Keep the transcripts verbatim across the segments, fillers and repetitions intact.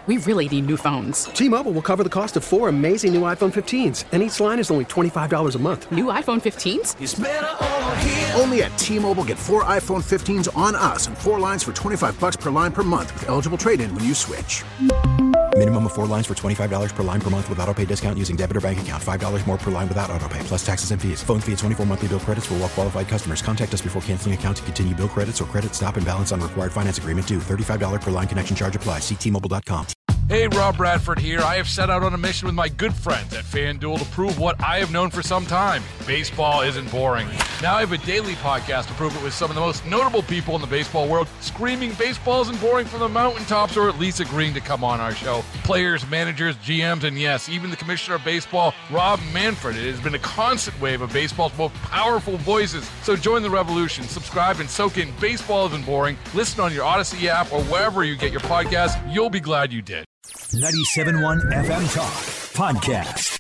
We really need new phones. T-Mobile will cover the cost of four amazing new iPhone fifteens, and each line is only twenty-five dollars a month. New iPhone fifteens? It's better over here. Only at T-Mobile, get four iPhone fifteens on us and four lines for twenty-five dollars per line per month with eligible trade-in when you switch. Minimum of four lines for twenty-five dollars per line per month with autopay discount using debit or bank account. five dollars more per line without autopay, plus taxes and fees. Phone fee at twenty-four monthly bill credits for well-qualified customers. Contact us before canceling account to continue bill credits or credit stop and balance on required finance agreement due. thirty-five dollars per line connection charge applies. See T Mobile dot com. Hey, Rob Bradford here. I have set out on a mission with my good friends at FanDuel to prove what I have known for some time. Baseball isn't boring. Now I have a daily podcast to prove it with some of the most notable people in the baseball world, screaming baseball isn't boring from the mountaintops, or at least agreeing to come on our show. Players, managers, G Ms, and yes, even the commissioner of baseball, Rob Manfred. It has been a constant wave of baseball's most powerful voices. So join the revolution. Subscribe and soak in Baseball Isn't Boring. Listen on your Odyssey app or wherever you get your podcasts. You'll be glad you did. ninety-seven point one F M Talk Podcast.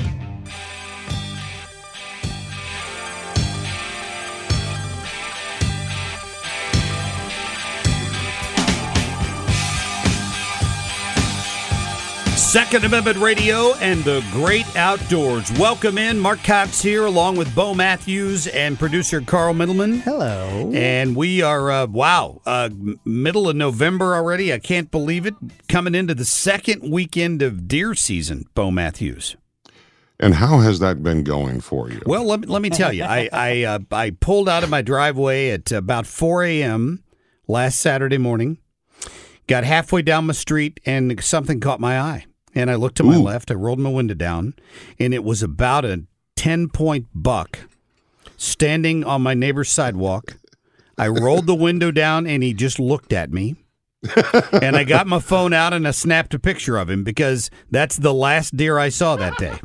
Second Amendment Radio and the great outdoors. Welcome in. Mark Cox here along with Bo Matthews and producer Carl Middleman. Hello. And we are, uh, wow, uh, middle of November already. I can't believe it. Coming into the second weekend of deer season, Bo Matthews. And how has that been going for you? Well, let me, let me tell you. I I, uh, I pulled out of my driveway at about four a.m. last Saturday morning, got halfway down my street, and something caught my eye. And I looked to my Ooh. left, I rolled my window down, and it was about a ten-point buck standing on my neighbor's sidewalk. I rolled the window down, and he just looked at me. And I got my phone out, and I snapped a picture of him because that's the last deer I saw that day.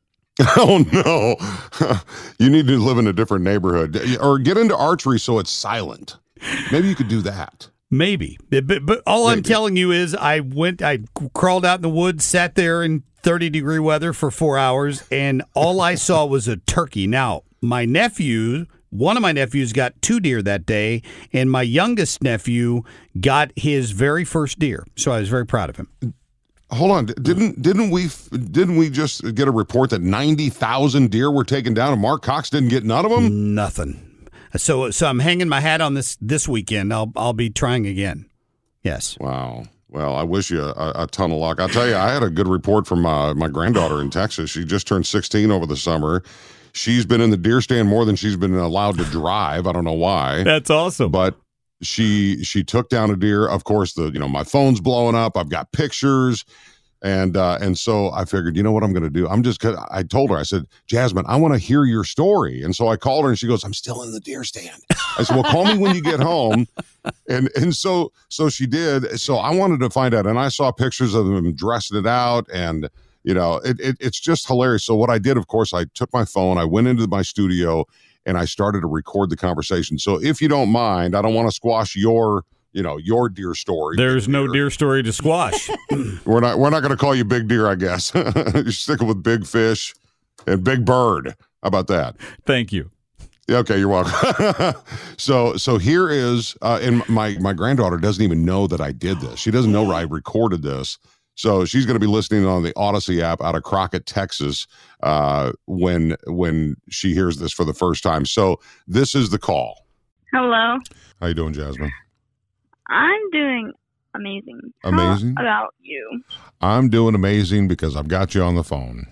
Oh, no. You need to live in a different neighborhood. Or get into archery so it's silent. Maybe you could do that. Maybe. But, but all Maybe. I'm telling you is I went, I crawled out in the woods, sat there in thirty degree weather for four hours, and all I saw was a turkey. Now, my nephew, one of my nephews got two deer that day, and my youngest nephew got his very first deer. So I was very proud of him. Hold on. Didn't didn't we didn't we just get a report that ninety thousand deer were taken down and Mark Cox didn't get none of them? Nothing. So so I'm hanging my hat on this this weekend. I'll I'll be trying again. Yes. Wow. Well, I wish you a, a ton of luck. I'll tell you, I had a good report from uh, my granddaughter in Texas. She just turned sixteen over the summer. She's been in the deer stand more than she's been allowed to drive. I don't know why. That's awesome. But she she took down a deer. Of course, the you know my phone's blowing up. I've got pictures. And uh, and so I figured, you know what I'm going to do? I'm just gonna, I told her, I said, Jasmine, I want to hear your story. And so I called her and she goes, I'm still in the deer stand. I said, well, call me when you get home. And and so so she did. So I wanted to find out. And I saw pictures of them dressing it out. And, you know, it, it it's just hilarious. So what I did, of course, I took my phone, I went into my studio and I started to record the conversation. So if you don't mind, I don't want to squash your you know, your deer story. There's no deer story to squash. we're not we're not going to call you Big Deer, I guess. You're sticking with Big Fish and Big Bird. How about that? Thank you. Okay, you're welcome. so so here is, uh, and my, my granddaughter doesn't even know that I did this. She doesn't know I recorded this. So she's going to be listening on the Odyssey app out of Crockett, Texas, uh, when when she hears this for the first time. So this is the call. Hello. How you doing, Jasmine? I'm doing amazing. Amazing? How about you? I'm doing amazing because I've got you on the phone.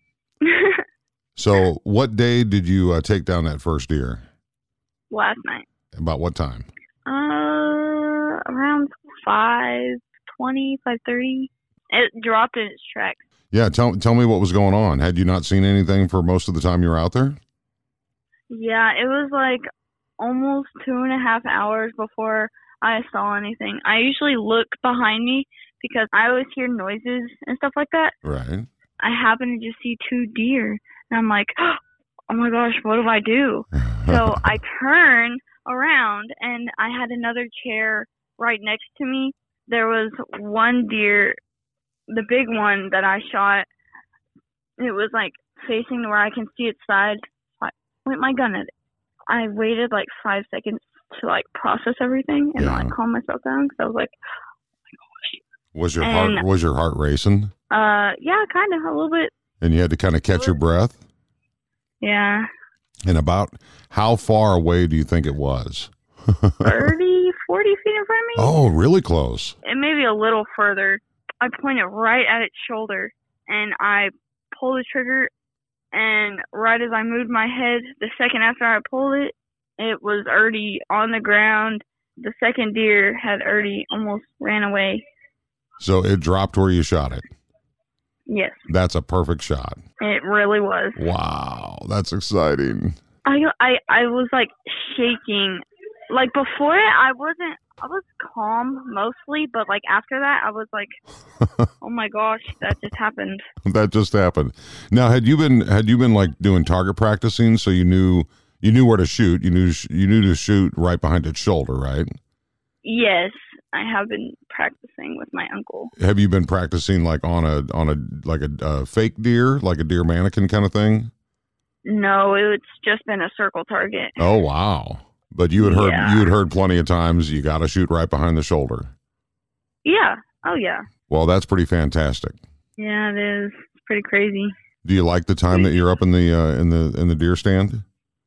So what day did you uh, take down that first deer? Last night. About what time? Uh, around five twenty, five thirty. It dropped in its tracks. Yeah, tell, tell me what was going on. Had you not seen anything for most of the time you were out there? Yeah, it was like almost two and a half hours before I saw anything. I usually look behind me because I always hear noises and stuff like that. Right. I happen to just see two deer, and I'm like, oh my gosh, what do I do? So I turn around, and I had another chair right next to me. There was one deer, the big one that I shot. It was like facing where I can see its side. So I point my gun at it. I waited like five seconds to like process everything and yeah. like calm myself down because I was like, oh my gosh, Was your And- heart was your heart racing? Uh, yeah, kind of a little bit. And you had to kind of catch your breath? Yeah, And about how far away do you think it was? thirty, forty feet in front of me. Oh, really close. And maybe a little further. I pointed right at its shoulder, and I pulled the trigger. And right as I moved my head, the second after I pulled it, it was already on the ground. The second deer had already almost ran away. So it dropped where you shot it. Yes, That's a perfect shot. it really was. Wow, that's exciting. I I I was like shaking. Like before it, I wasn't. I was calm mostly, but like after that, I was like, "Oh my gosh, that just happened." That just happened. Now, had you been had you been like doing target practicing, so you knew you knew where to shoot. You knew you knew to shoot right behind its shoulder, right? Yes, I have been practicing with my uncle. Have you been practicing like on a on a like a, a fake deer, like a deer mannequin kind of thing? No, it's just been a circle target. Oh wow! But you had heard Yeah. you had heard plenty of times you got to shoot right behind the shoulder. Yeah. Oh yeah. Well, that's pretty fantastic. Yeah, it is. It's pretty crazy. Do you like the time that you're up in the uh, in the in the deer stand?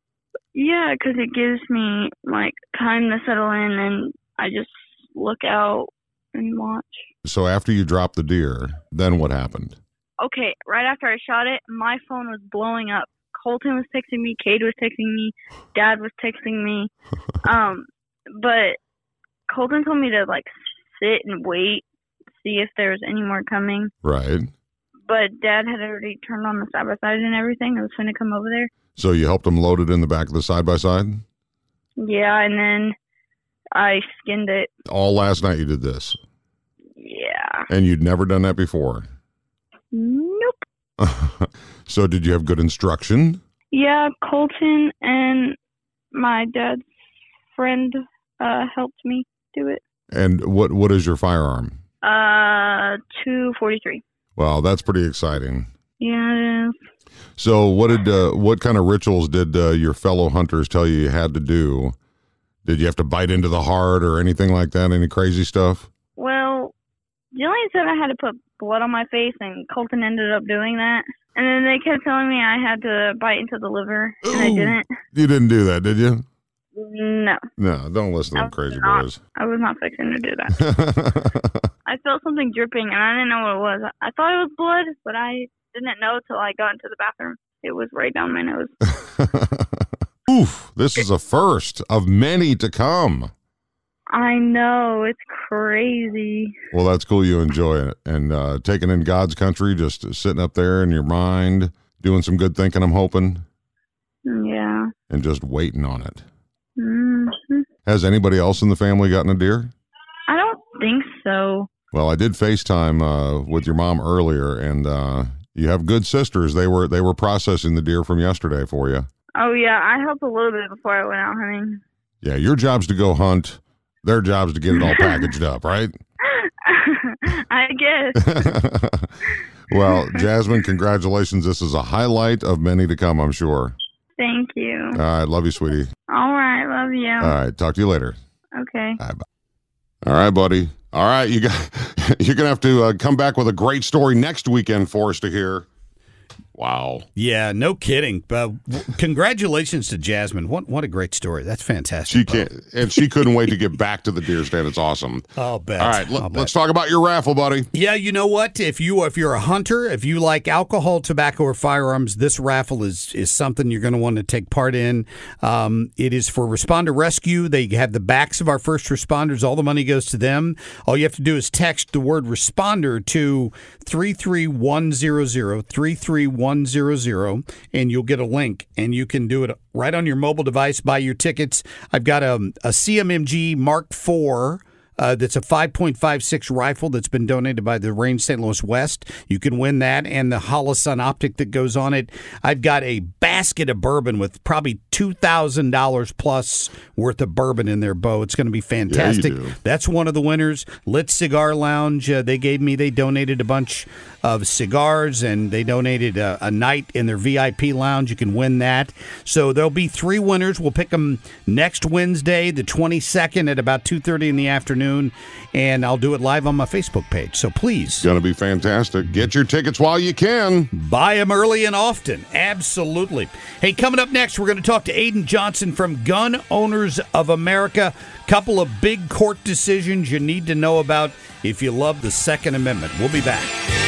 Yeah, because it gives me like time to settle in, and I just look out and watch. So after you dropped the deer, then what happened? Okay, right after I shot it, my phone was blowing up. Colton was texting me, Cade was texting me, Dad was texting me. Um, but Colton told me to like sit and wait, see if there was any more coming. Right. But Dad had already turned on the side by side and everything. I was going to come over there. So you helped them load it in the back of the side by side? Yeah, and then I skinned it. All last night you did this. Yeah. And you'd never done that before. Nope. So did you have good instruction? Yeah, Colton and my dad's friend uh, helped me do it. And what what is your firearm? Uh, two forty-three. Wow, that's pretty exciting. Yeah, it is. So what did uh, what kind of rituals did uh, your fellow hunters tell you you had to do? Did you have to bite into the heart or anything like that? Any crazy stuff? Well, Jillian said I had to put blood on my face, and Colton ended up doing that. And then they kept telling me I had to bite into the liver, and I Ooh. didn't. You didn't do that, did you? No. No, don't listen to I them was crazy not- boys. I was not fixing to do that. I felt something dripping, and I didn't know what it was. I thought it was blood, but I didn't know till I got into the bathroom. It was right down my nose. Oof, this is a first of many to come. I know. It's crazy. Well, that's cool. You enjoy it. And uh, taking in God's country, just sitting up there in your mind, doing some good thinking, I'm hoping, Yeah. and just waiting on it. hmm Has anybody else in the family gotten a deer? I don't think so. Well, I did FaceTime uh, with your mom earlier, and uh, you have good sisters. They were they were processing the deer from yesterday for you. Oh, yeah. I helped a little bit before I went out hunting. Yeah, your job's to go hunt. Their job's to get it all packaged up, right? I guess. Well, Jasmine, congratulations. This is a highlight of many to come, I'm sure. Thank you. All right, love you, sweetie. All right. Love you. All right, talk to you later. Okay. All right, bye. All right, buddy. All right, you got you're gonna have to uh, come back with a great story next weekend for us to hear. Wow. Yeah, no kidding. Uh, w- congratulations to Jasmine. What what a great story. That's fantastic. She can't, and she couldn't wait to get back to the deer stand. It's awesome. I'll bet. All right, I'll let, bet. let's talk about your raffle, buddy. Yeah, you know what? If you if you're a hunter, if you like alcohol, tobacco, or firearms, this raffle is is something you're going to want to take part in. Um, it is for Responder Rescue. They have the backs of our first responders. All the money goes to them. All you have to do is text the word responder to three three one zero zero three three one zero zero, and you'll get a link, and you can do it right on your mobile device. Buy your tickets. I've got a, a C M M G Mark four. Uh, that's a five point five six rifle that's been donated by the Range Saint Louis West. You can win that and the Holosun optic that goes on it. I've got a basket of bourbon with probably two thousand dollars plus worth of bourbon in their bow. It's going to be fantastic. Yeah, you do. That's one of the winners. Lit Cigar Lounge, uh, they gave me, they donated a bunch of cigars, and they donated a, a night in their V I P lounge. You can win that. So there'll be three winners. We'll pick them next Wednesday, the twenty-second, at about two thirty in the afternoon. afternoon, and I'll do it live on my Facebook page. So please. It's going to be fantastic. Get your tickets while you can. Buy them early and often. Absolutely. Hey, coming up next, we're going to talk to Aiden Johnson from Gun Owners of America. Couple of big court decisions you need to know about if you love the Second Amendment. We'll be back.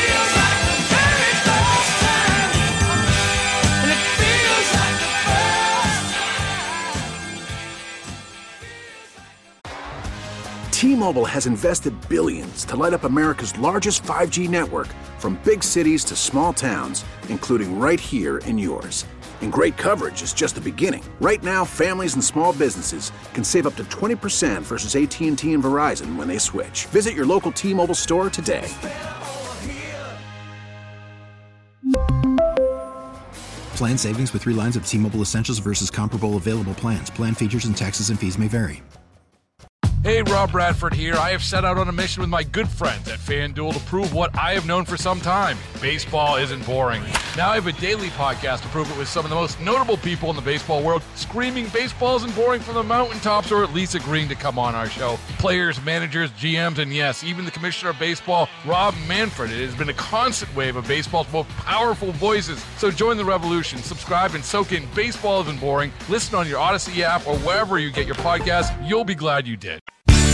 T-Mobile has invested billions to light up America's largest five G network, from big cities to small towns, including right here in yours. And great coverage is just the beginning. Right now, families and small businesses can save up to twenty percent versus A T and T and Verizon when they switch. Visit your local T-Mobile store today. Plan savings with three lines of T-Mobile Essentials versus comparable available plans. Plan features and taxes and fees may vary. Hey, Rob Bradford here. I have set out on a mission with my good friends at FanDuel to prove what I have known for some time. Baseball isn't boring. Now I have a daily podcast to prove it with some of the most notable people in the baseball world, screaming baseball isn't boring from the mountaintops, or at least agreeing to come on our show. Players, managers, G Ms, and yes, even the commissioner of baseball, Rob Manfred. It has been a constant wave of baseball's most powerful voices. So join the revolution. Subscribe and soak in Baseball Isn't Boring. Listen on your Odyssey app or wherever you get your podcasts. You'll be glad you did.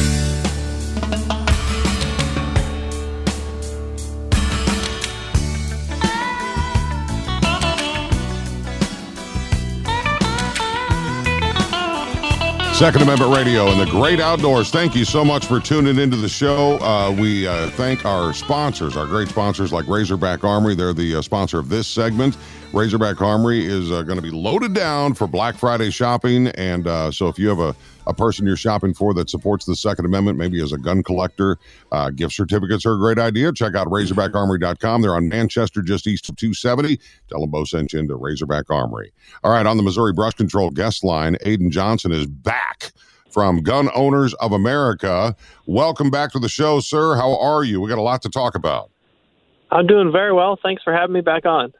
Second Amendment Radio and the great outdoors. Thank you so much for tuning into the show. Uh, we uh, thank our sponsors, our great sponsors like Razorback Armory. They're the uh, sponsor of this segment. Razorback Armory is uh, going to be loaded down for Black Friday shopping. And uh, so if you have a, a person you're shopping for that supports the Second Amendment, maybe as a gun collector, uh, gift certificates are a great idea. Check out razorback armory dot com. They're on Manchester, just east of two seventy. Tell them Bo sent you into Razorback Armory. All right, on the Missouri Brush Control guest line, Aiden Johnson is back from Gun Owners of America. Welcome back to the show, sir. How are you? We got a lot to talk about. I'm doing very well. Thanks for having me back on.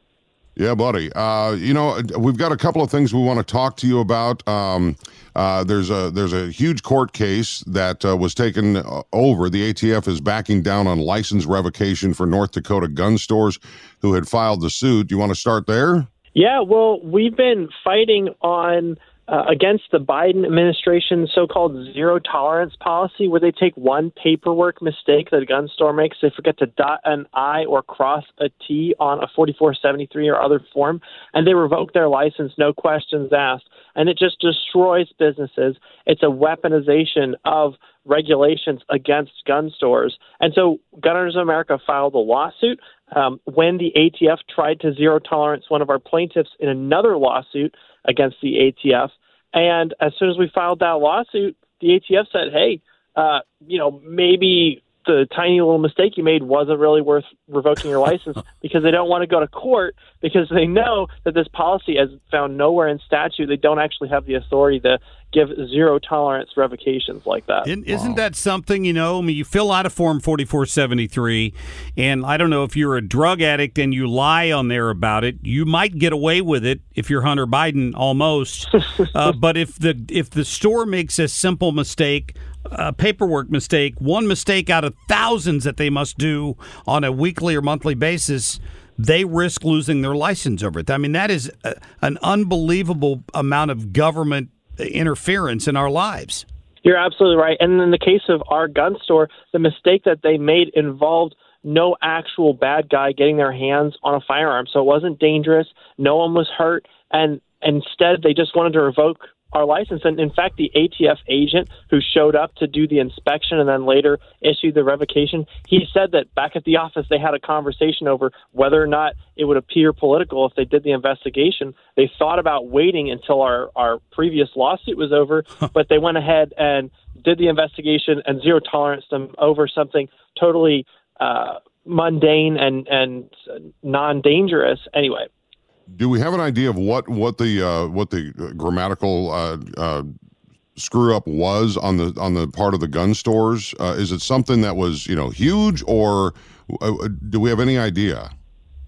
Yeah, buddy. Uh, you know, we've got a couple of things we want to talk to you about. Um, uh, there's a there's a huge court case that uh, was taken over. The A T F is backing down on license revocation for North Dakota gun stores who had filed the suit. Do you want to start there? Yeah, well, we've been fighting on uh, against the Biden administration's so-called zero tolerance policy, where they take one paperwork mistake that a gun store makes. They forget to dot an I or cross a T on a forty-four seventy-three or other form, and they revoke their license, no questions asked. And it just destroys businesses. It's a weaponization of regulations against gun stores. And so Gun Owners of America filed a lawsuit um, when the A T F tried to zero tolerance one of our plaintiffs in another lawsuit against the A T F. And as soon as we filed that lawsuit, the A T F said, hey, uh, you know, maybe the tiny little mistake you made wasn't really worth revoking your license, because they don't want to go to court, because they know that this policy is found nowhere in statute. They don't actually have the authority to give zero tolerance revocations like that. Isn't wow. that something, you know, I mean, you fill out a form forty-four seventy-three, and I don't know if you're a drug addict and you lie on there about it, you might get away with it if you're Hunter Biden, almost. uh, but if the if the store makes a simple mistake, a paperwork mistake, one mistake out of thousands that they must do on a weekly or monthly basis, they risk losing their license over it. I mean, that is a, an unbelievable amount of government interference in our lives. You're absolutely right. And in the case of our gun store, the mistake that they made involved no actual bad guy getting their hands on a firearm. So it wasn't dangerous. No one was hurt. And instead, they just wanted to revoke our license. And in fact, the A T F agent who showed up to do the inspection and then later issued the revocation, he said that back at the office they had a conversation over whether or not it would appear political if they did the investigation. They thought about waiting until our, our previous lawsuit was over, but they went ahead and did the investigation and zero tolerance them over something totally uh, mundane and, and non-dangerous anyway. Do we have an idea of what what the uh, what the grammatical uh, uh, screw up was on the on the part of the gun stores? Uh, is it something that was, you know, huge, or uh, do we have any idea?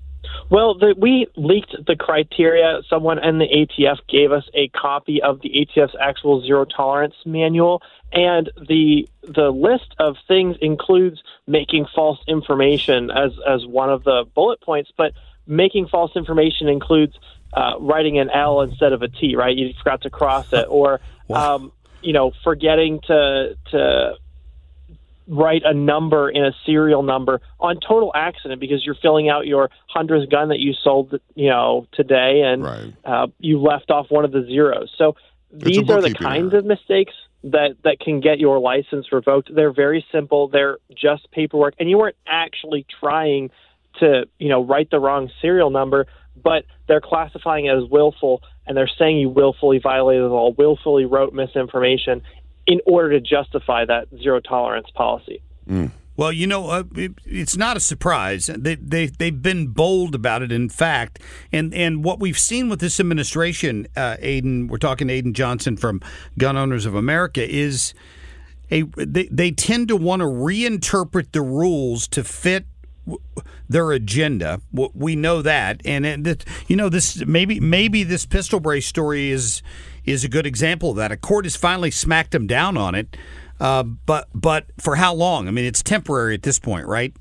Well, the, we leaked the criteria. Someone in the A T F gave us a copy of the A T F's actual zero tolerance manual, and the the list of things includes making false information as as one of the bullet points. But making false information includes uh, writing an L instead of a T, right? You forgot to cross it, or wow. um, you know, forgetting to to. write a number in a serial number on total accident because you're filling out your hundredth gun that you sold, you know, today, and right. uh, you left off one of the zeros. So these are the kinds error. of mistakes that, that can get your license revoked. They're very simple. They're just paperwork, and you weren't actually trying to, you know, write the wrong serial number, but they're classifying it as willful, and they're saying you willfully violated the law, willfully wrote misinformation in order to justify that zero tolerance policy. Mm. Well, you know, uh, it, it's not a surprise. They, they, they've been bold about it, in fact. And and what we've seen with this administration, uh, Aiden, we're talking to Aiden Johnson from Gun Owners of America, is a they, they tend to want to reinterpret the rules to fit their agenda. We know that. And, it, you know, this maybe maybe this pistol brace story is is a good example of that. A court has finally smacked them down on it, uh, but but for how long? I mean, it's temporary at this point, right?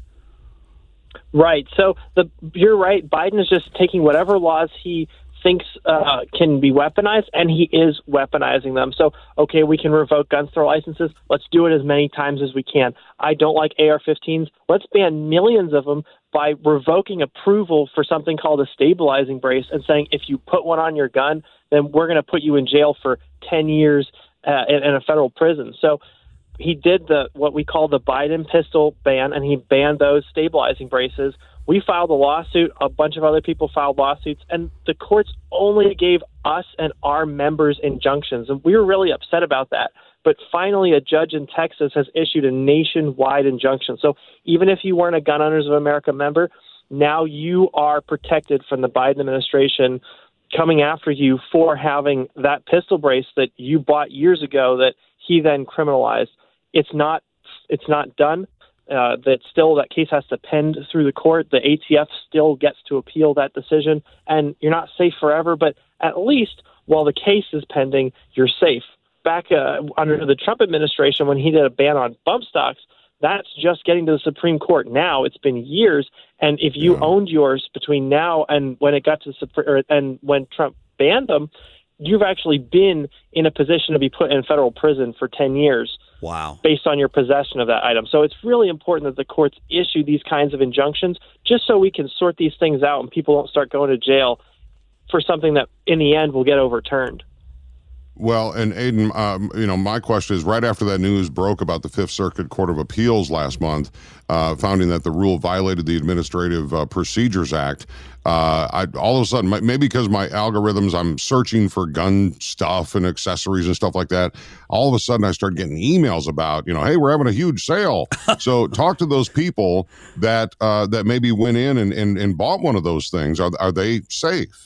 Right. So the you're right. Biden is just taking whatever laws he thinks uh, can be weaponized, and he is weaponizing them. So, okay, we can revoke gun store licenses. Let's do it as many times as we can. I don't like A R fifteens. Let's ban millions of them by revoking approval for something called a stabilizing brace and saying if you put one on your gun, then we're going to put you in jail for ten years uh, in, in a federal prison. So he did the what we call the Biden pistol ban, and he banned those stabilizing braces. We filed a lawsuit. A bunch of other people filed lawsuits, and the courts only gave us and our members injunctions, and we were really upset about that. But finally, a judge in Texas has issued a nationwide injunction. So even if you weren't a Gun Owners of America member, now you are protected from the Biden administration coming after you for having that pistol brace that you bought years ago that he then criminalized. It's not, it's not done. Uh, that still that case has to pend through the court. The A T F still gets to appeal that decision, and you're not safe forever. But at least while the case is pending, you're safe. Back uh, under the Trump administration, when he did a ban on bump stocks, that's just getting to the Supreme Court. Now it's been years, and if you yeah. owned yours between now and when it got to the Supreme, or, and when Trump banned them, you've actually been in a position to be put in federal prison for ten years. Wow. Based on your possession of that item. So it's really important that the courts issue these kinds of injunctions just so we can sort these things out and people don't start going to jail for something that in the end will get overturned. Well, and Aiden, um, you know, my question is, right after that news broke about the Fifth Circuit Court of Appeals last month, uh, finding that the rule violated the Administrative uh, Procedures Act, uh, I all of a sudden, maybe because my algorithms, I'm searching for gun stuff and accessories and stuff like that. All of a sudden, I start getting emails about, you know, hey, we're having a huge sale. So talk to those people that uh, that maybe went in and, and, and bought one of those things. Are are they safe?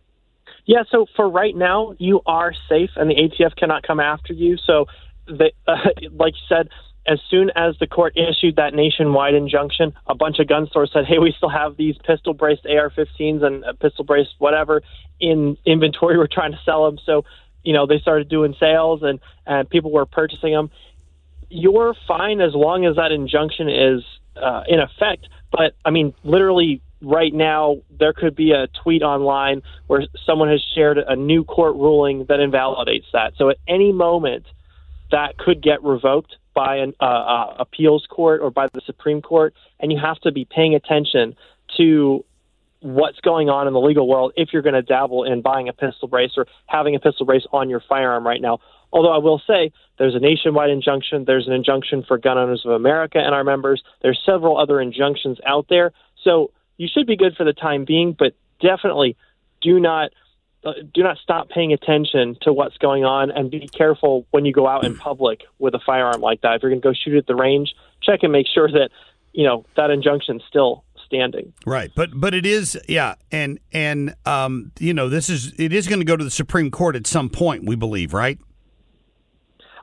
Yeah, so for right now, you are safe, and the A T F cannot come after you. So, the, uh, like you said, as soon as the court issued that nationwide injunction, a bunch of gun stores said, hey, we still have these pistol-braced A R fifteens and uh, pistol-braced whatever in inventory. We're trying to sell them. So, you know, they started doing sales, and, and people were purchasing them. You're fine as long as that injunction is uh, in effect. But, I mean, literally right now, there could be a tweet online where someone has shared a new court ruling that invalidates that. So at any moment, that could get revoked by an uh, uh, appeals court or by the Supreme Court, and you have to be paying attention to what's going on in the legal world if you're going to dabble in buying a pistol brace or having a pistol brace on your firearm right now. Although I will say there's a nationwide injunction, there's an injunction for Gun Owners of America and our members, there's several other injunctions out there. So you should be good for the time being, but definitely do not uh, do not stop paying attention to what's going on, and be careful when you go out in public with a firearm like that. If you're going to go shoot at the range, check and make sure that, you know, that injunction's still standing. Right, but but it is, yeah, and and um, you know, this is it is going to go to the Supreme Court at some point, we believe, right?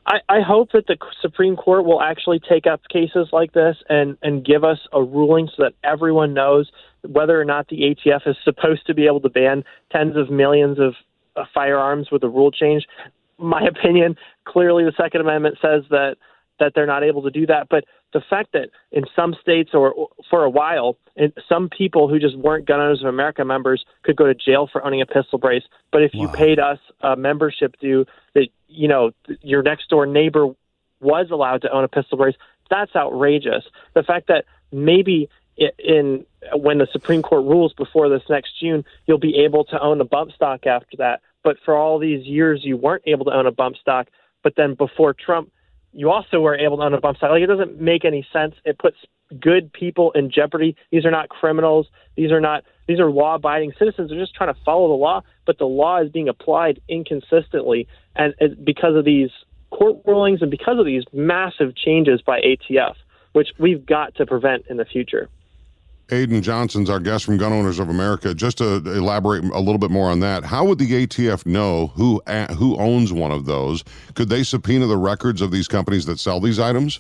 I, I hope that the Supreme Court will actually take up cases like this and, and give us a ruling so that everyone knows whether or not the A T F is supposed to be able to ban tens of millions of uh, firearms with a rule change. My opinion, clearly the Second Amendment says that that they're not able to do that. But the fact that in some states or, or for a while, and some people who just weren't Gun Owners of America members could go to jail for owning a pistol brace. But if wow. you paid us a membership due that, you know, your next door neighbor was allowed to own a pistol brace, that's outrageous. The fact that maybe in when the Supreme Court rules before this next June, you'll be able to own a bump stock after that. But for all these years, you weren't able to own a bump stock. But then before Trump, you also were able to own a bump stock. Like, it doesn't make any sense. It puts good people in jeopardy. These are not criminals. These are not. These are law-abiding citizens. They're just trying to follow the law, but the law is being applied inconsistently, and it's because of these court rulings and because of these massive changes by A T F, which we've got to prevent in the future. Aidan Johnson's our guest from Gun Owners of America. Just to elaborate a little bit more on that, how would the A T F know who who owns one of those? Could they subpoena the records of these companies that sell these items?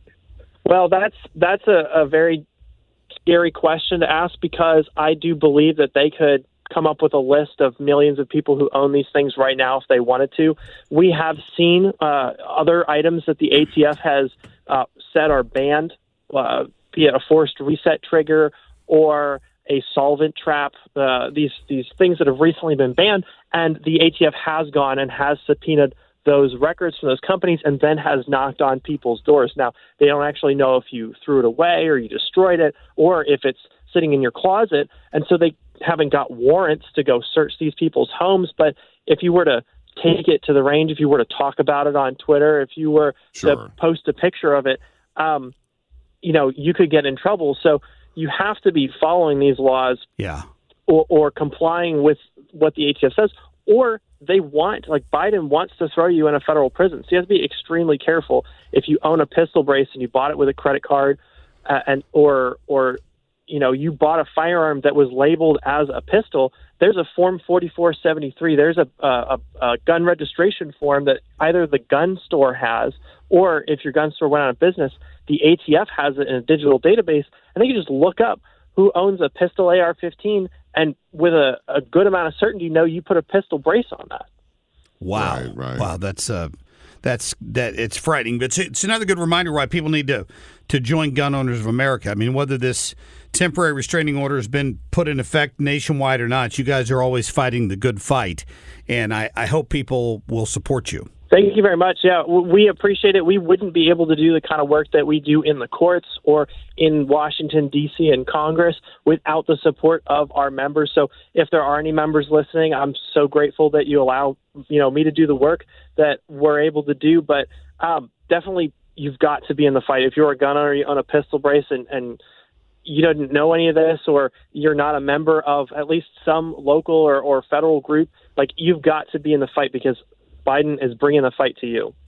Well, that's that's a, a very scary question to ask, because I do believe that they could come up with a list of millions of people who own these things right now if they wanted to. We have seen uh, other items that the A T F has uh, said are banned, uh, be it a forced reset trigger or a solvent trap, uh, these these things that have recently been banned, and the A T F has gone and has subpoenaed those records from those companies and then has knocked on people's doors. Now, they don't actually know if you threw it away or you destroyed it or if it's sitting in your closet, and so they haven't got warrants to go search these people's homes. But if you were to take it to the range, if you were to talk about it on Twitter, if you were sure. to post a picture of it, um, you know, you could get in trouble. So you have to be following these laws, yeah, or, or complying with what the A T F says, or they want, like Biden wants to throw you in a federal prison. So you have to be extremely careful. If you own a pistol brace and you bought it with a credit card, uh, and or or you know you bought a firearm that was labeled as a pistol, there's a Form forty-four seventy-three. There's a, a, a gun registration form that either the gun store has, or if your gun store went out of business, the A T F has it in a digital database, and they can just look up who owns a pistol A R fifteen, and with a, a good amount of certainty know you put a pistol brace on that. Wow. Right, right. Wow, that's uh that's that it's frightening. But it's, it's another good reminder why people need to to join Gun Owners of America. I mean, whether this temporary restraining order has been put in effect nationwide or not, you guys are always fighting the good fight, and I, I hope people will support you. Thank you very much. Yeah, we appreciate it. We wouldn't be able to do the kind of work that we do in the courts or in Washington, D C and Congress without the support of our members. So if there are any members listening, I'm so grateful that you allow, you know, me to do the work that we're able to do. But um, definitely you've got to be in the fight. If you're a gun owner, you own a pistol brace, and, and you didn't know any of this, or you're not a member of at least some local or, or federal group, like, you've got to be in the fight, because Biden is bringing the fight to you.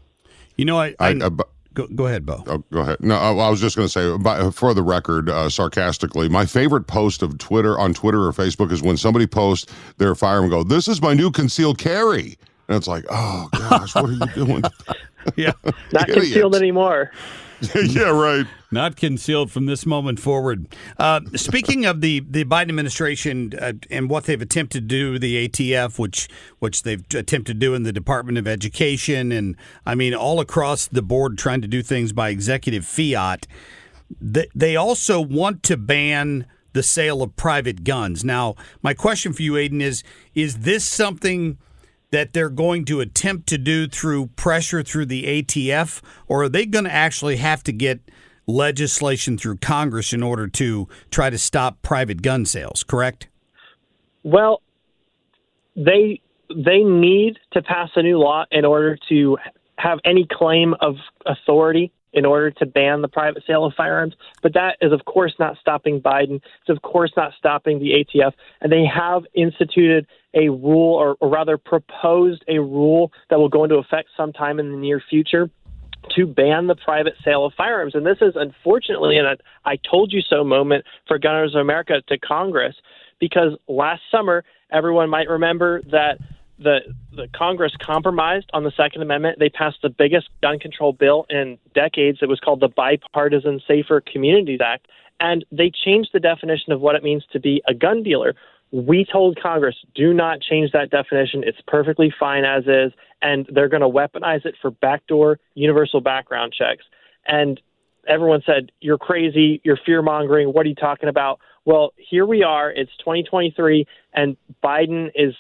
You know, I, I, I uh, go, go ahead, Bo. Oh, go ahead. No, I, I was just going to say, by, for the record, uh, sarcastically, my favorite post of Twitter on Twitter or Facebook is when somebody posts their firearm and go, "This is my new concealed carry," and it's like, oh gosh, what are you doing? Yeah, not Idiots. Concealed anymore. Yeah, right. Not concealed from this moment forward. Uh, speaking of the, the Biden administration uh, and what they've attempted to do, the A T F, which which they've attempted to do in the Department of Education, and I mean all across the board trying to do things by executive fiat, they, they also want to ban the sale of private guns. Now, my question for you, Aidan, is, is this something that they're going to attempt to do through pressure through the A T F, or are they going to actually have to get legislation through Congress in order to try to stop private gun sales, correct? Well, they they need to pass a new law in order to have any claim of authority in order to ban the private sale of firearms. But that is, of course, not stopping Biden. It's, of course, not stopping the A T F. And they have instituted a rule, or, or rather proposed a rule that will go into effect sometime in the near future to ban the private sale of firearms. And this is, unfortunately, an I told you so moment for Gun Owners of America to Congress, because last summer, everyone might remember that the the Congress compromised on the Second Amendment. They passed the biggest gun control bill in decades. It was called the Bipartisan Safer Communities Act, and they changed the definition of what it means to be a gun dealer. We told Congress, do not change that definition. It's perfectly fine as is, and they're going to weaponize it for backdoor universal background checks. And everyone said, you're crazy, you're fear-mongering, what are you talking about? Well, here we are, it's twenty twenty-three, and Biden is,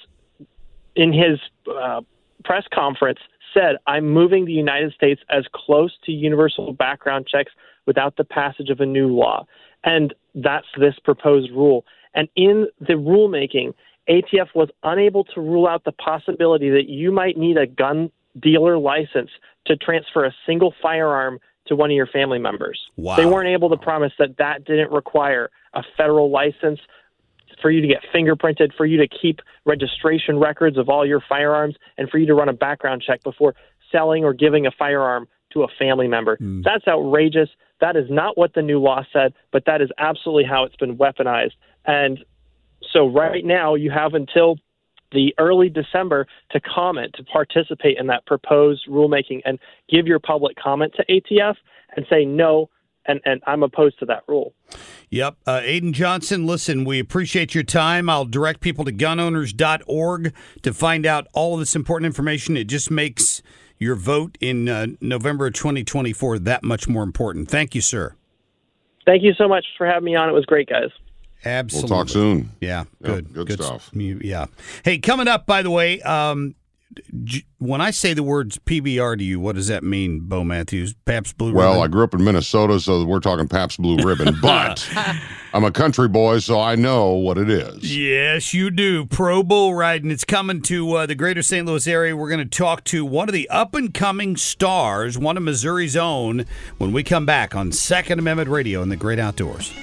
in his uh, press conference, said, I'm moving the United States as close to universal background checks without the passage of a new law. And that's this proposed rule. And in the rulemaking, A T F was unable to rule out the possibility that you might need a gun dealer license to transfer a single firearm to one of your family members. Wow. They weren't able to promise that that didn't require a federal license for you to get fingerprinted, for you to keep registration records of all your firearms, and for you to run a background check before selling or giving a firearm to a family member. Mm. That's outrageous. That is not what the new law said, but that is absolutely how it's been weaponized. And so right now you have until the early December to comment, to participate in that proposed rulemaking and give your public comment to A T F and say no, and, and I'm opposed to that rule. Yep. Uh, Aiden Johnson, listen, we appreciate your time. I'll direct people to gun owners dot org to find out all of this important information. It just makes your vote in uh, November of twenty twenty-four that much more important. Thank you, sir. Thank you so much for having me on. It was great, guys. Absolutely. We'll talk soon. Yeah, good. Yep, good, good stuff. Yeah. Hey, coming up, by the way, um, when I say the words P B R to you, what does that mean, Bo Matthews? Pabst Blue well, Ribbon? Well, I grew up in Minnesota, so we're talking Pabst Blue Ribbon, but I'm a country boy, so I know what it is. Yes, you do. Pro Bull Riding. It's coming to uh, the greater Saint Louis area. We're going to talk to one of the up-and-coming stars, one of Missouri's own, when we come back on Second Amendment Radio in the Great Outdoors.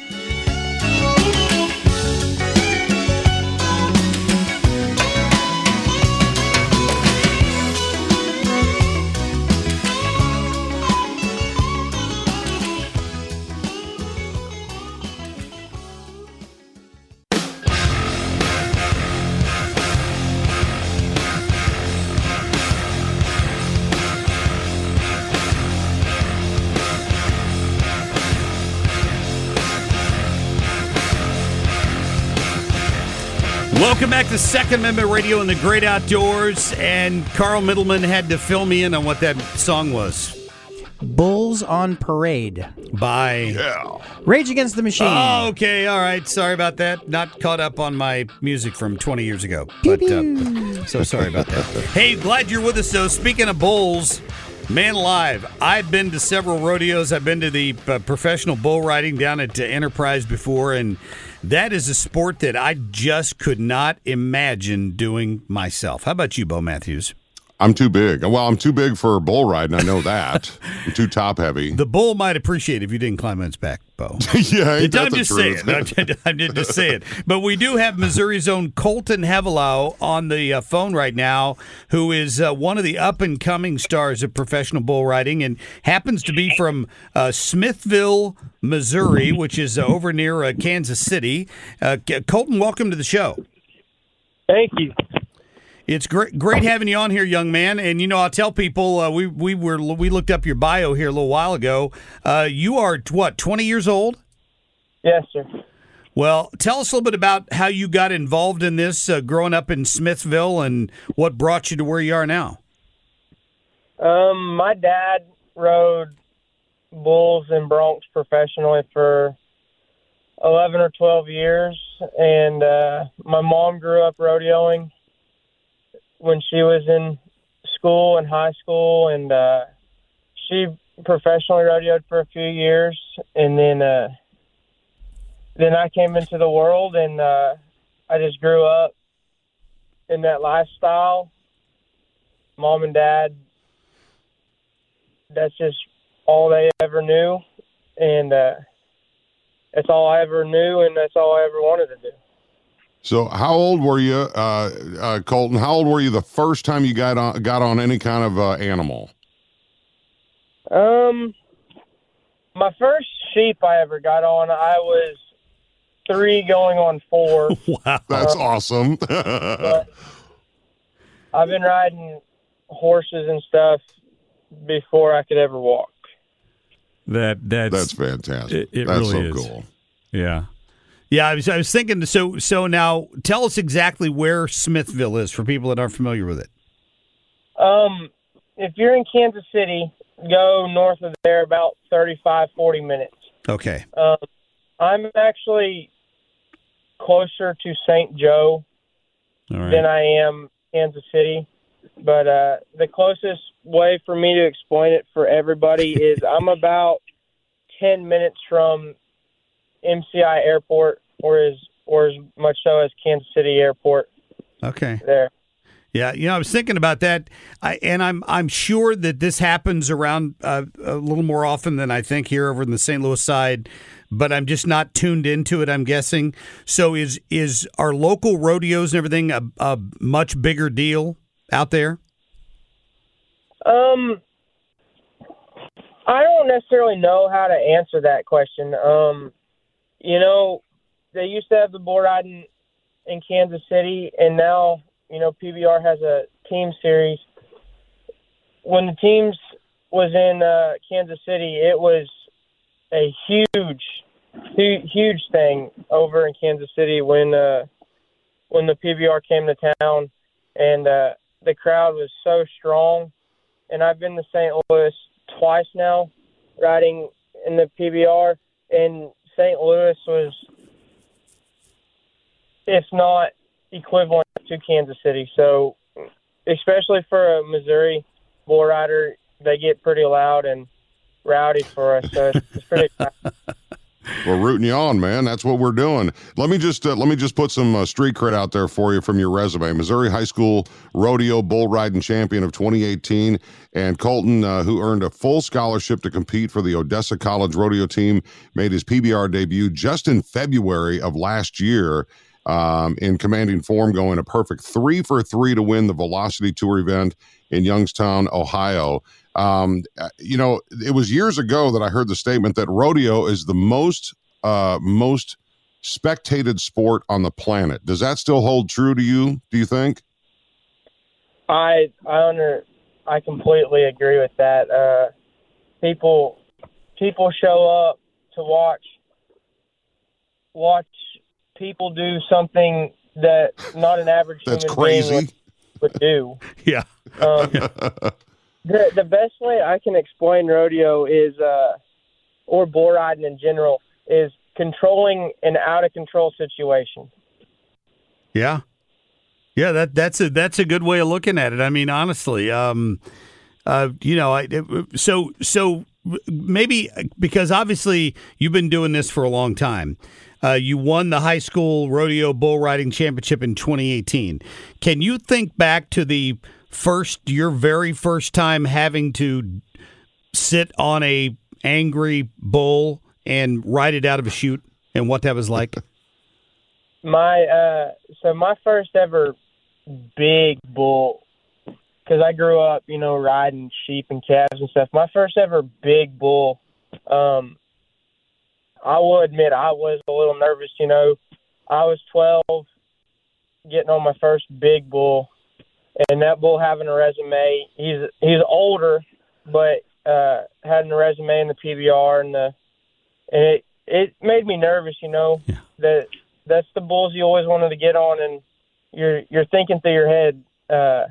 Welcome back to Second Amendment Radio in the Great Outdoors. And Carl Middleman had to fill me in on what that song was. Bulls on Parade. By yeah. Rage Against the Machine. Oh, okay. All right. Sorry about that. Not caught up on my music from twenty years ago. But uh, so sorry about that. Hey, glad you're with us, though. Speaking of bulls, man alive, I've been to several rodeos. I've been to the uh, professional bull riding down at uh, Enterprise before, and that is a sport that I just could not imagine doing myself. How about you, Bo Matthews? I'm too big. Well, I'm too big for bull riding. I know that. I'm too top heavy. The bull might appreciate it if you didn't climb on its back, Bo. yeah, ain't that I'm the just truth? saying. I'm just saying. But we do have Missouri's own Colton Hevelau on the uh, phone right now, who is uh, one of the up-and-coming stars of professional bull riding and happens to be from uh, Smithville, Missouri, which is uh, over near uh, Kansas City. Uh, Colton, welcome to the show. Thank you. It's great, great having you on here, young man. And you know, I'll tell people uh, we we were we looked up your bio here a little while ago. Uh, you are what, twenty years old? Yes, sir. Well, tell us a little bit about how you got involved in this, uh, growing up in Smithville, and what brought you to where you are now. Um, my dad rode bulls and broncs professionally for eleven or twelve years, and uh, my mom grew up rodeoing when she was in school and high school, and uh, she professionally rodeoed for a few years, and then uh, then I came into the world, and uh, I just grew up in that lifestyle. Mom and Dad, that's just all they ever knew, and uh, that's all I ever knew, and that's all I ever wanted to do. So how old were you, uh, uh, Colton? How old were you the first time you got on got on any kind of uh, animal? Um, my first sheep I ever got on, I was three going on four. Wow. That's uh, awesome. but, I've been riding horses and stuff before I could ever walk. That that's That's fantastic. It, it That's really so is. cool. Yeah. Yeah, I was, I was thinking, so so now tell us exactly where Smithville is for people that aren't familiar with it. Um, if you're in Kansas City, go north of there about thirty-five, forty minutes. Okay. Um, I'm actually closer to Saint Joe All right. than I am Kansas City. But uh, the closest way for me to explain it for everybody is I'm about ten minutes from M C I Airport, or as or as much so as Kansas City Airport. Okay. There. Yeah, you know, I was thinking about that, I, and I'm I'm sure that this happens around uh, a little more often than I think here over in the Saint Louis side, but I'm just not tuned into it, I'm guessing. So is is our local rodeos and everything a, a much bigger deal out there? Um, I don't necessarily know how to answer that question. Um, you know, they used to have the bull riding in Kansas City, and now, you know, P B R has a team series. When the teams was in uh, Kansas City, it was a huge, huge, huge thing over in Kansas City when uh, when the P B R came to town, and uh, the crowd was so strong. And I've been to Saint Louis twice now, riding in the P B R, and Saint Louis was, if not equivalent to Kansas City. So, especially for a Missouri bull rider, they get pretty loud and rowdy for us. So it's, it's pretty exciting. We're rooting you on, man. That's what we're doing. Let me just uh, let me just put some uh, street cred out there for you from your resume. Missouri High School Rodeo Bull Riding Champion of twenty eighteen, and Colton, uh, who earned a full scholarship to compete for the Odessa College Rodeo team, made his P B R debut just in February of last year. Um, in commanding form, going a perfect three for three to win the Velocity Tour event in Youngstown, Ohio. Um, you know, it was years ago that I heard the statement that rodeo is the most uh, most spectated sport on the planet. Does that still hold true to you, do you think? I I under I completely agree with that. Uh, people people show up to watch watch people do something that not an average That's human crazy. being would, would do. Yeah. Um, the the best way I can explain rodeo is, uh, or bull riding in general, is controlling an out of control situation. Yeah. Yeah, that that's a that's a good way of looking at it. I mean, honestly, um, uh, you know, I so so maybe because obviously you've been doing this for a long time. Uh, you won the high school rodeo bull riding championship in twenty eighteen. Can you think back to the first, your very first time having to sit on a angry bull and ride it out of a chute, and what that was like? My uh, so my first ever big bull, because I grew up, you know, riding sheep and calves and stuff. My first ever big bull. Um, I will admit I was a little nervous, you know. I was twelve, getting on my first big bull, and that bull having a resume. He's he's older, but uh, having a resume in the P B R, and the and it it made me nervous, you know. Yeah. That that's the bulls you always wanted to get on, and you're you're thinking through your head uh,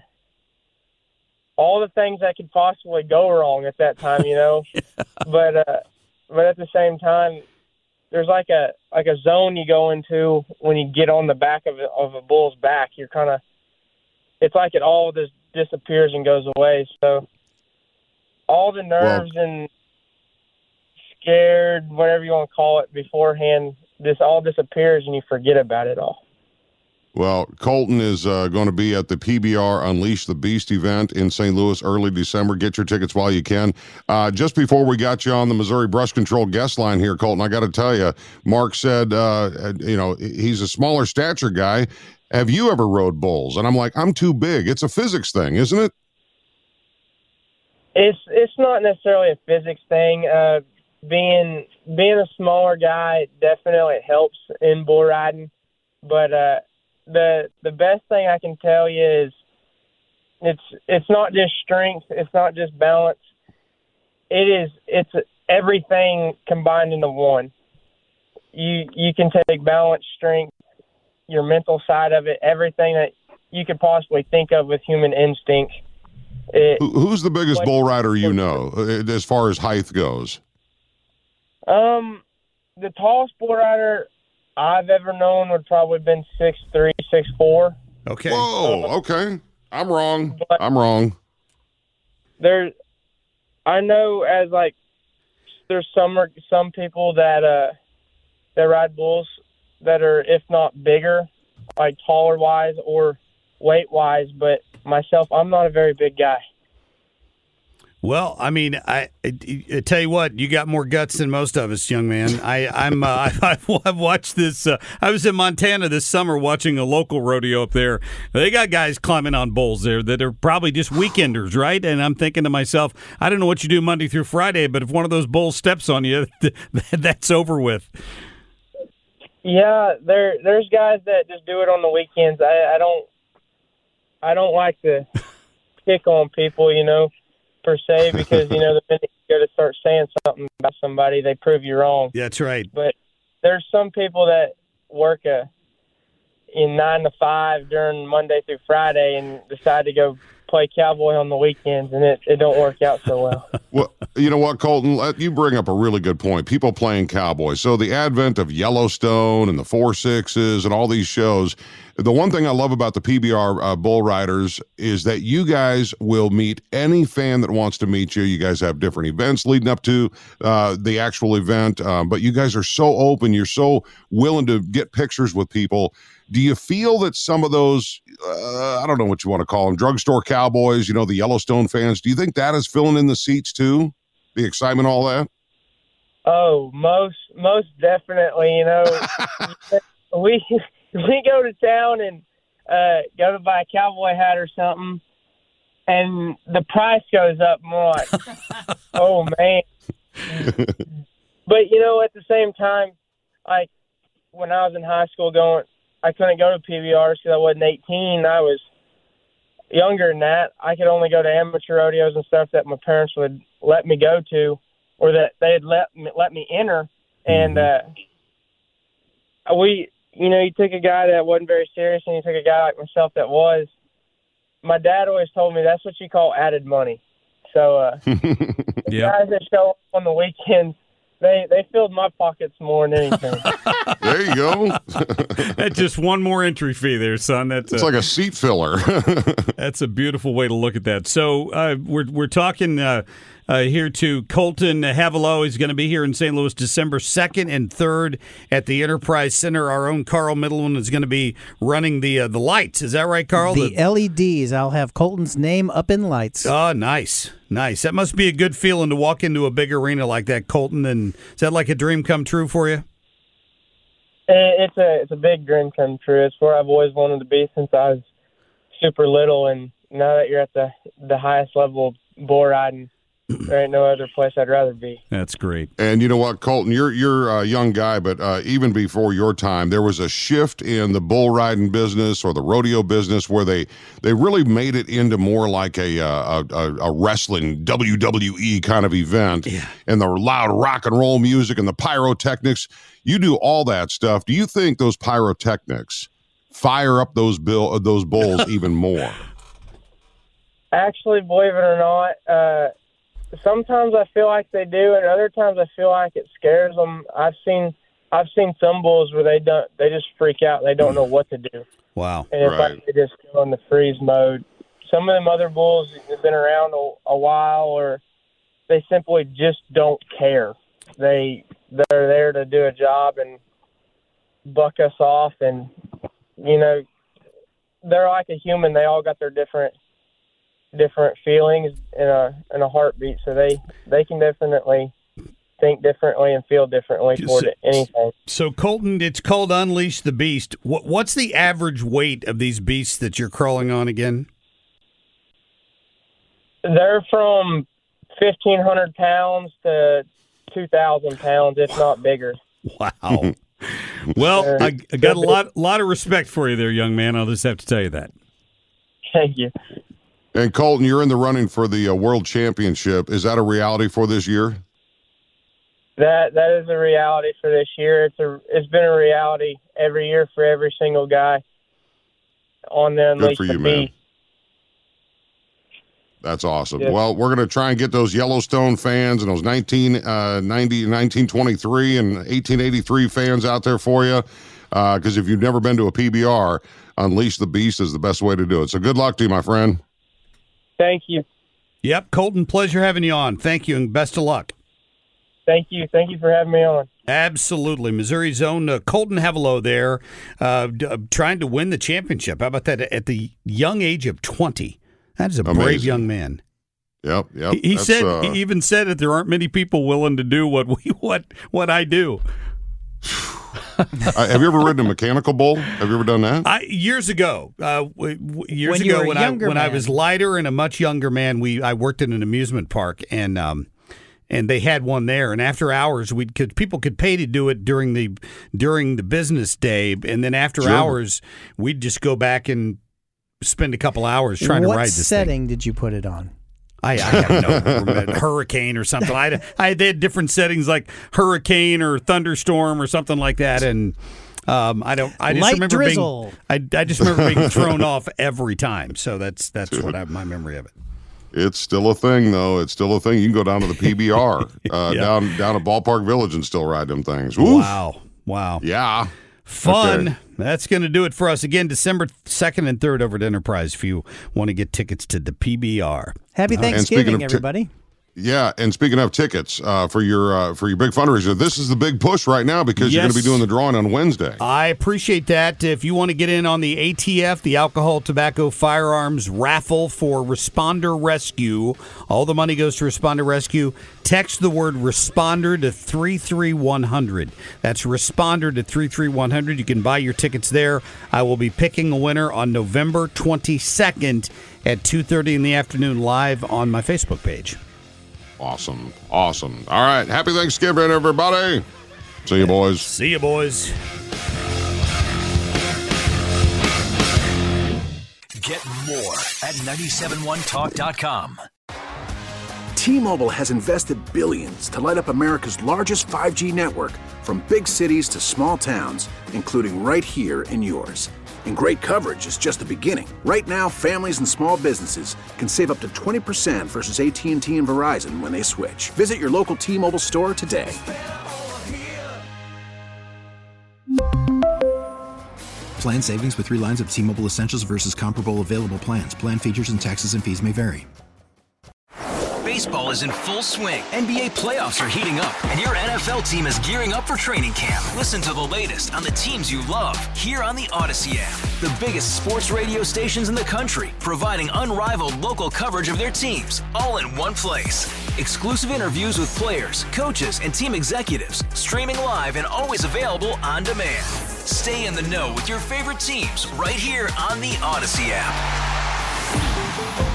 all the things that could possibly go wrong at that time, you know. yeah. But uh, but at the same time, there's like a like a zone you go into when you get on the back of a, of a bull's back. You're kind of, it's like it all just disappears and goes away. So all the nerves well, and scared, whatever you want to call it, beforehand, this all disappears and you forget about it all. Well, Colton is uh, going to be at the P B R Unleash the Beast event in Saint Louis early December. Get your tickets while you can. Uh, just before we got you on the Missouri Brush Control guest line here, Colton, I got to tell you, Mark said, uh, you know, he's a smaller stature guy. Have you ever rode bulls? And I'm like, I'm too big. It's a physics thing, isn't it? It's it's not necessarily a physics thing. Uh, being being a smaller guy definitely helps in bull riding, but uh, the the best thing I can tell you is It's it's not just strength. It's not just balance. It is. It's everything combined into one. You you can take balance, strength, your mental side of it, everything that you could possibly think of with human instinct. It, Who, who's the biggest bull rider you know, uh, as far as height goes? Um, the tallest bull rider I've ever known would probably been six three, six four. Okay. Whoa. Okay. I'm wrong. I'm wrong. There, I know as like there's some some people that uh that ride bulls that are, if not bigger, like taller wise or weight wise, but myself, I'm not a very big guy. Well, I mean, I, I, I tell you what, you got more guts than most of us, young man. I, I'm, uh, I've, I've watched this. Uh, I was in Montana this summer watching a local rodeo up there. They got guys climbing on bulls there that are probably just weekenders, right? And I'm thinking to myself, I don't know what you do Monday through Friday, but if one of those bulls steps on you, that's over with. Yeah, there, there's guys that just do it on the weekends. I, I don't, I don't like to pick on people, you know. Per se, because you know the minute you go to start saying something about somebody, they prove you wrong. That's right. But there's some people that work a in nine to five during Monday through Friday and decide to go play cowboy on the weekends, and it, it don't work out so well. Well, you know what, Colton? You bring up a really good point. People playing cowboy. So the advent of Yellowstone and the Four Sixes and all these shows. The one thing I love about the P B R uh, Bull Riders is that you guys will meet any fan that wants to meet you. You guys have different events leading up to uh, the actual event, um, but you guys are so open. You're so willing to get pictures with people. Do you feel that some of those, uh, I don't know what you want to call them, drugstore cowboys, you know, the Yellowstone fans, do you think that is filling in the seats too? The excitement, all that? Oh, most most definitely. You know, we we go to town and uh, go to buy a cowboy hat or something, and the price goes up more. Like, oh man! But you know, at the same time, like when I was in high school, going, I couldn't go to P B Rs because I wasn't eighteen. I was younger than that. I could only go to amateur rodeos and stuff that my parents would let me go to, or that they'd let me, let me enter. And uh, we, you know, you took a guy that wasn't very serious, and you took a guy like myself that was. My dad always told me that's what you call added money. So uh, the yep. guys that show up on the weekends, They they filled my pockets more than anything. There you go. That's just one more entry fee there, son. That's it's a, like a seat filler. That's a beautiful way to look at that. So uh, we're we're talking uh, uh, here to Colton Havelo. He's going to be here in Saint Louis December second and third at the Enterprise Center. Our own Carl Middleman is going to be running the uh, the lights. Is that right, Carl? The, the L E Ds. I'll have Colton's name up in lights. Oh, nice. Nice. That must be a good feeling to walk into a big arena like that, Colton. And is that like a dream come true for you? It's a it's a big dream come true. It's where I've always wanted to be since I was super little. And now that you're at the, the highest level of bull riding, there ain't no other place I'd rather be. That's great. And you know what, Colton, you're you're a young guy, but uh, even before your time, there was a shift in the bull riding business or the rodeo business where they, they really made it into more like a uh, a, a wrestling W W E kind of event. Yeah. And the loud rock and roll music and the pyrotechnics. You do all that stuff. Do you think those pyrotechnics fire up those bill uh, those bulls even more? Actually, believe it or not, uh, sometimes I feel like they do, and other times I feel like it scares them. I've seen, I've seen some bulls where they don't, they just freak out. They don't know what to do. Wow! And it's right. like they just go in the freeze mode. Some of them other bulls have been around a, a while, or they simply just don't care. They they're there to do a job and buck us off, and you know, they're like a human. They all got their different. different feelings in a in a heartbeat, so they they can definitely think differently and feel differently toward so, anything. So Colton, it's called Unleash the Beast. What what's the average weight of these beasts that you're crawling on again? They're from fifteen hundred pounds to two thousand pounds, if not bigger. Wow. Well, I, I got a lot lot of respect for you there, young man. I'll just have to tell you that. Thank you. And Colton, you're in the running for the uh, World Championship. Is that a reality for this year? That that is a reality for this year. It's a it's been a reality every year for every single guy on the Unleash Good for the you, man. Beast. That's awesome. Yes. Well, we're going to try and get those Yellowstone fans and those nineteen ninety, nineteen twenty-three and eighteen eighty-three fans out there for you. Because uh, if you've never been to a P B R, Unleash the Beast is the best way to do it. So good luck to you, my friend. Thank you. Yep, Colton, pleasure having you on. Thank you, and best of luck. Thank you. Thank you for having me on. Absolutely. Missouri's own uh, Colton Havilow there uh, d- uh, trying to win the championship. How about that at the young age of twenty? That is a Amazing. brave young man. Yep, yep. He, he That's, said uh, he even said that there aren't many people willing to do what we what what I do. uh, have you ever ridden a mechanical bull? Have you ever done that? I, years ago, uh, w- w- years When you ago were a when I younger when I man. was lighter and a much younger man, we I worked in an amusement park and um and they had one there. And after hours, we could people could pay to do it during the during the business day, and then after Sure. hours, we'd just go back and spend a couple hours trying what to ride this setting thing. did you put it on? I, I have no hurricane or something. I, had, I they had different settings like hurricane or thunderstorm or something like that, and um, I don't. I just Light remember drizzle. being. I, I just remember being thrown off every time. So that's that's what I, my memory of it. It's still a thing, though. It's still a thing. You can go down to the P B R uh, Yeah. down down at Ballpark Village and still ride them things. Oof. Wow! Wow! Yeah. Fun. Okay. That's going to do it for us again. December second and third over at Enterprise. If you want to get tickets to the P B R. Happy And speaking Thanksgiving, of ti- everybody. Yeah, and speaking of tickets uh, for your uh, for your big fundraiser, this is the big push right now because you're going to be Yes. doing the drawing on Wednesday. I appreciate that. If you want to get in on the A T F, the Alcohol, Tobacco, Firearms raffle for Responder Rescue, all the money goes to Responder Rescue. Text the word Responder to three three one hundred. That's Responder to three three one hundred. You can buy your tickets there. I will be picking a winner on November twenty-second at two thirty in the afternoon live on my Facebook page. Awesome. Awesome. All right. Happy Thanksgiving, everybody. See you, boys. See you, boys. Get more at nine seven one talk dot com. T-Mobile has invested billions to light up America's largest five G network, from big cities to small towns, including right here in yours. And great coverage is just the beginning. Right now, families and small businesses can save up to twenty percent versus A T and T and Verizon when they switch. Visit your local T-Mobile store today. Plan savings with three lines of T-Mobile Essentials versus comparable available plans. Plan features and taxes and fees may vary. Baseball is in full swing. N B A playoffs are heating up, and your N F L team is gearing up for training camp. Listen to the latest on the teams you love here on the Odyssey app. The biggest sports radio stations in the country, providing unrivaled local coverage of their teams, all in one place. Exclusive interviews with players, coaches, and team executives, streaming live and always available on demand. Stay in the know with your favorite teams right here on the Odyssey app.